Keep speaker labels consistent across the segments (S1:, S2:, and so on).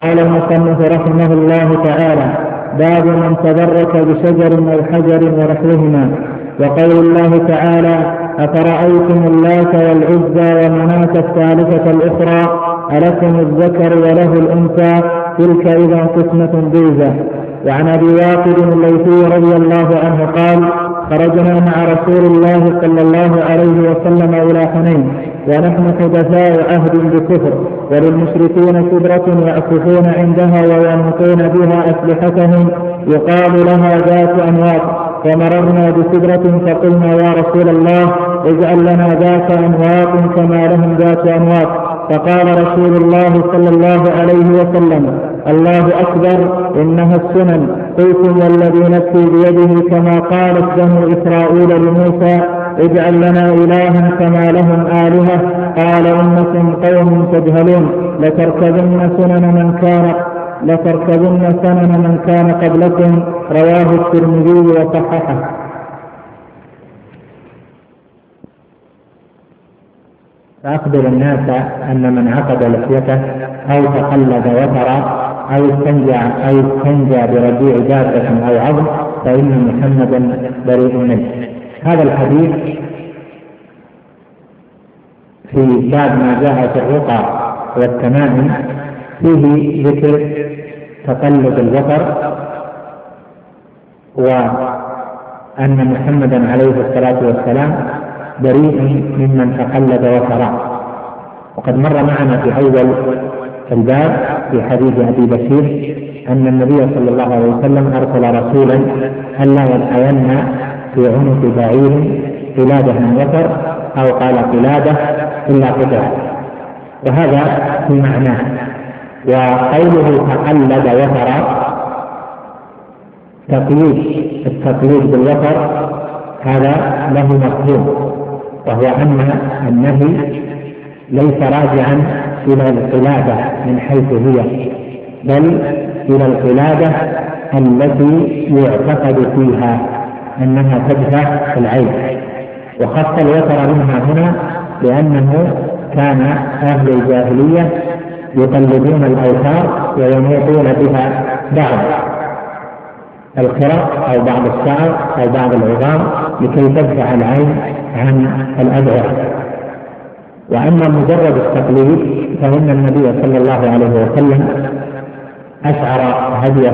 S1: قال المصنف رحمه الله تعالى: باب من تبرك بشجر أو حجر ونحوهما. وقول الله تعالى: أفرأيتم اللات والعزى ومناة الثالثة الأخرى ألكم الذكر وله الأنثى تلك إذا قسمة ضيزى. وعن أبي واقد الليثي رضي الله عنه قال: خرجنا مع رسول الله صلى الله عليه وسلم إلى حنين ونحن حدثاء عهد بكفر، وللمشركين كبرة يأكفون عندها وينقون بها أسلحتهم يقال لها ذات أنواط، فمررنا بكبرة فقلنا: يا رسول الله اجعل لنا ذات أنواط كما لهم ذات أنواط. فقال رسول الله صلى الله عليه وسلم: الله أكبر، إنها السنن. قلتم والذي نفسي بيده كما قالت بنو إسرائيل لموسى: اجعل لنا إلها كما لهم آلهة. قال: إنكم قوم تجهلون، لتركبن سنن من كان قبلكم. رواه الترمذي وصححه.
S2: فأخبر الناس أن من عقد لحيته أو تقلد وترى أو استنجى برجيع دابة أو عظم فإن محمدا بريء منه. هذا الحديث في باب ما جاء في الرقى والتمائم فيه ذكر تقلد الوتر، وأن محمدا عليه الصلاة والسلام بريء ممن تقلد وترى. وقد مر معنا في أول الباب في حديث أبي بشير أن النبي صلى الله عليه وسلم أرسل رسولا ألا يلقين في عنق بعير قلادة من وتر أو قال قلادة إلا قطعة، وهذا في معناه. وقوله تقلد وترى التقليد بالوتر هذا له مفهوم، وهو أن النهي ليس راجعا إلى القلادة من حيث هي، بل إلى القلادة التي يعتقد فيها أنها تدفع العين. وخص الوتر منها هنا لأنه كان أهل الجاهلية يقلدون الأوتار ويموتون بها بعض الخرق أو بعض الشعر أو بعض العظام لكي تدفع العين عن الأذعر. وأما مجرد التقليد فإن النبي صلى الله عليه وسلم أشعر هديه،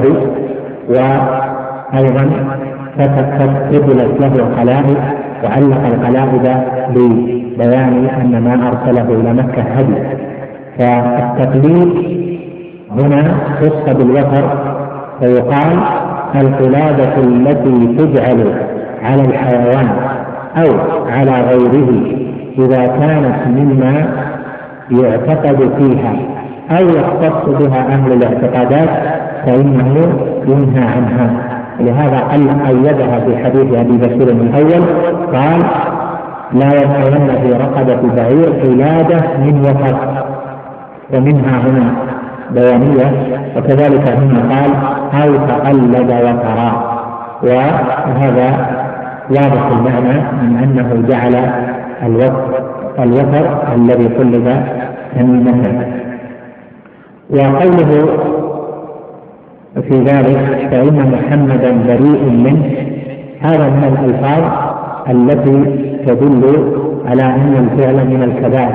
S2: وأيضا قبلت له قلائد وعلق القلائد لبيان أن ما أرسله إلى مكة هدي. فالتقليد هنا خص بالوتر، فيقال القلادة التي تجعل على الحيوان أو على غيره إذا كانت مما يعتقد فيها أو يختص بها أهل الاعتقادات فإنه ينهى عنها. لهذا أيدها في حديث أبي بشير الأول قال: لا يلقين في رقبة بعير قلادة من وتر، ومنها هنا بيانية. وكذلك هنا قال: أو تقلد وترى، وهذا واضح المعنى من أنه جعل الوتر الذي قلد تميمة. وقوله في ذلك فإن محمدا بريء منه، هذا من الألفاظ التي تدل على أن الفعل من الكبائر،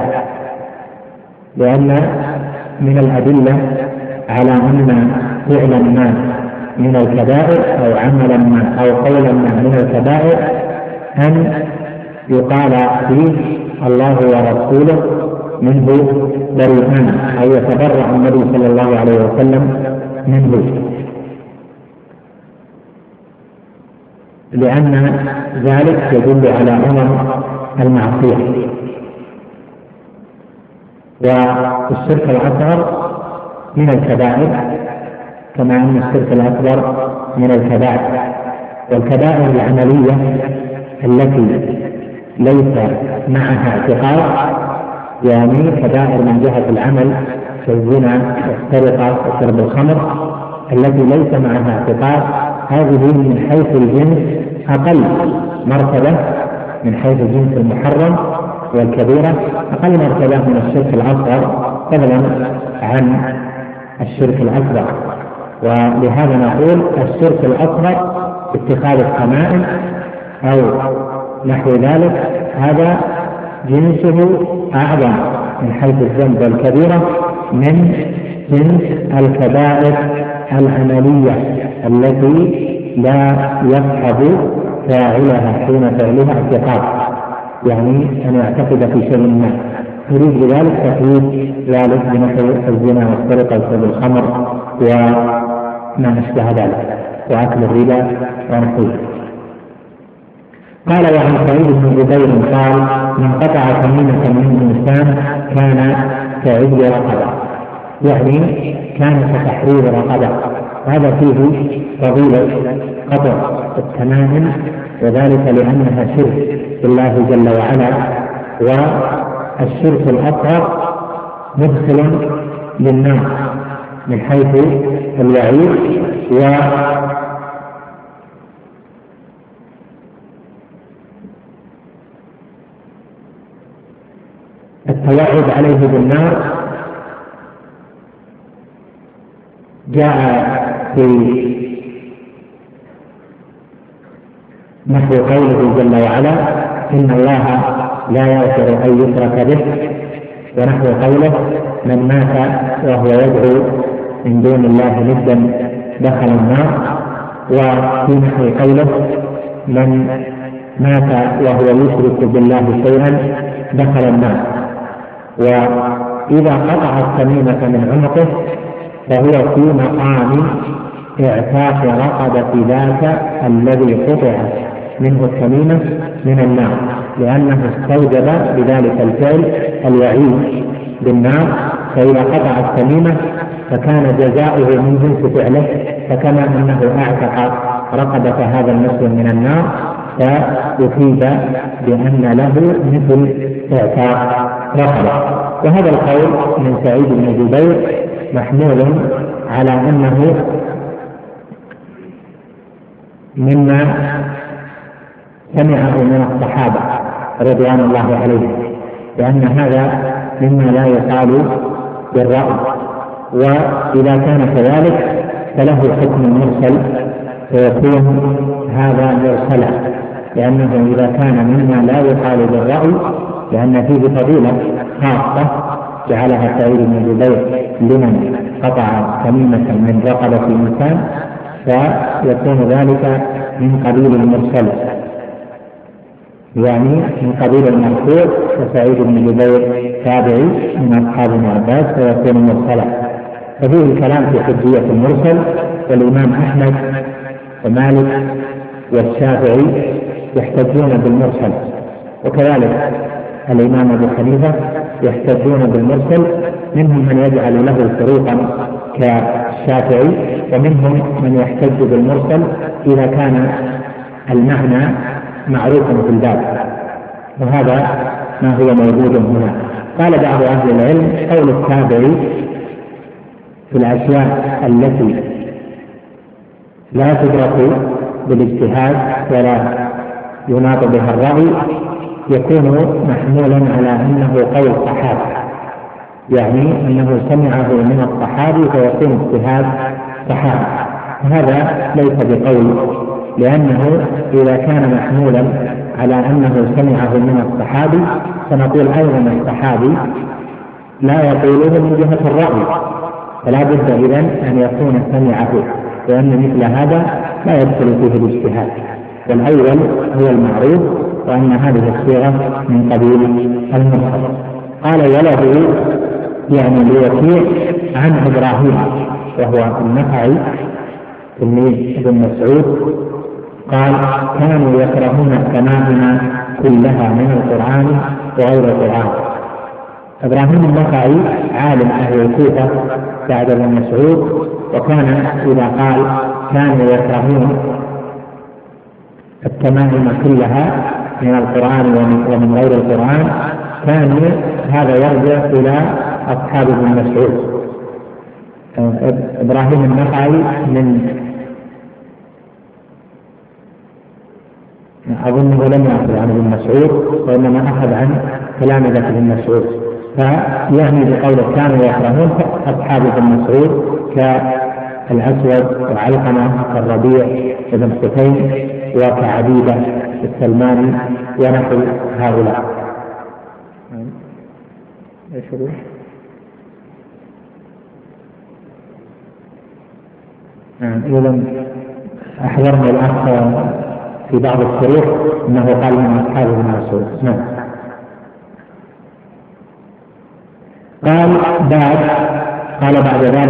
S2: لأن من الأدلة على أن فعلا ما من الكبائر أو عملا ما أو قولا ما من الكبائر أن يقال فيه الله ورسوله منه بريئان، أو يتبرع النبي صلى الله عليه وسلم منه، لأن ذلك يدل على عظم المعصية. والشرك الأصغر من الكبائر كما أن الشرك الأكبر من الكبائر. والكبائر العملية التي ليس معها اعتقاد، يعني كبائر من جهة العمل كالزنا والسرقة وشرب الخمر التي ليس معها اعتقاد، هذه من حيث الجنس أقل مرتبة من حيث الجنس المحرم، والكبيرة أقل مرتبة من الشرك الأصغر، فضلا عن الشرك الأكبر. ولهذا نقول الشرك الأكبر اتخاذ التمائم أو نحو ذلك هذا جنسه أعظم من حيث الذنب والكبيرة من جنس الكبائر العملية التي لا يفقد فاعلها حين فعلها اعتقاد، يعني أن يعتقد في شيء ما، يريد بذلك تقييد ذلك بنحو الزنا والسرقة وشرب الخمر وما أشبه ذلك وأكل الربا ونحوه. قال وعن سعيد بن جبير قال من قطع تميمة من إنسان كان كعدل رقبة، يعني كان كتحرير رقبة. هذا فيه فضيلة قطع التمائم، وذلك لأنها شرك بالله جل وعلا، والشرك الأكبر مدخل للنار من حيث الوعيد التوعد عليه بالنار. جاء في نحو قوله جل وعلا إن الله لا يغفر أن يشرك به، ونحو قوله من مات وهو يدعو من دون الله ندا دخل النار، وفي نحو قوله من مات وهو يشرك بالله شيئا دخل النار. وإذا قطع التميمة من عنقه فهو في مقام اعتاق رقبة ذاك الذي قطع منه التميمة من النار، لأنه استوجب بذلك الفعل الوعيد بالنار. فإذا قطع التميمة فكان جزاؤه من جنس فعله، فكما أنه اعتق رقبة هذا المسلم من النار فيفيد بأن له مثل اعتاق رقبة. وهذا القول من سعيد بن جبير محمول على أنه مما سمعه من الصحابة رضوان الله عليهم، لأن هذا مما لا يقال بالرأي، وإذا كان كذلك فله حكم المرسل فيكون هذا مرسلا، لأنه إذا كان مما لا يقال بالرأي لأن فيه فضيلة خاصة جعلها سعيد بن جبير لمن قطع تميمة من رقبة إنسان، فيكون ذلك من قبيل المرسل، يعني من قبيل المرفوع، وسعيد بن جبير تابعي من أصحاب ابن عباس فيكون مرسلا. ففيه الكلام في حجية المرسل، والإمام أحمد ومالك والشافعي يحتجون بالمرسل، وكذلك الإمام أبو حنيفة يحتجون بالمرسل، منهم من يجعل له شروطا كالشافعي، ومنهم من يحتج بالمرسل إذا كان المعنى معروفا في الباب، وهذا ما هو موجود هنا. قال بعض أهل العلم قول التابعي في الأشياء التي لا تدرك بالاجتهاد ولا يناط بها الرأي يكون محمولا على أنه قول الصحابة، يعني أنه سمعه من الصحابي فيكون اجتهاد صحابي. هذا ليس بقول، لأنه إذا كان محمولا على أنه سمعه من الصحابي فنقول أيضا الصحابي لا يقوله من جهة الرأي، فلا بد إذن أن يكون سمعه، لأن مثل هذا لا يدخل فيه الاجتهاد. والأول هو المعروف، وأن هذه الصيغة من قبيل المرسل. قال وله يعني لوكيع عن إبراهيم وهو النخعي تلميذ ابن مسعود قال كانوا يكرهون التمائم كلها من القرآن وغير القرآن. إبراهيم النخعي عالم أهل الكوفة بعد ابن مسعود، وكان إذا قال كانوا يكرهون التمائم كلها من القرآن ومن غير القرآن كان هذا يرجع إلى أصحاب ابن مسعود. إبراهيم النخعي من أظنه لم يأخذ عن ابن مسعود، وإنما أخذ عن تلامذة ابن مسعود، فيعني بقوله كانوا يكرهون أصحاب ابن مسعود كالأسود وعلقمة كالربيع بن حسين وكعبيدة السلماني ونحو هؤلاء. إذا أحضرنا الأخ في بعض الشروح أنه قال من أصحاب ابن مسعود. نعم. قال بعد ذلك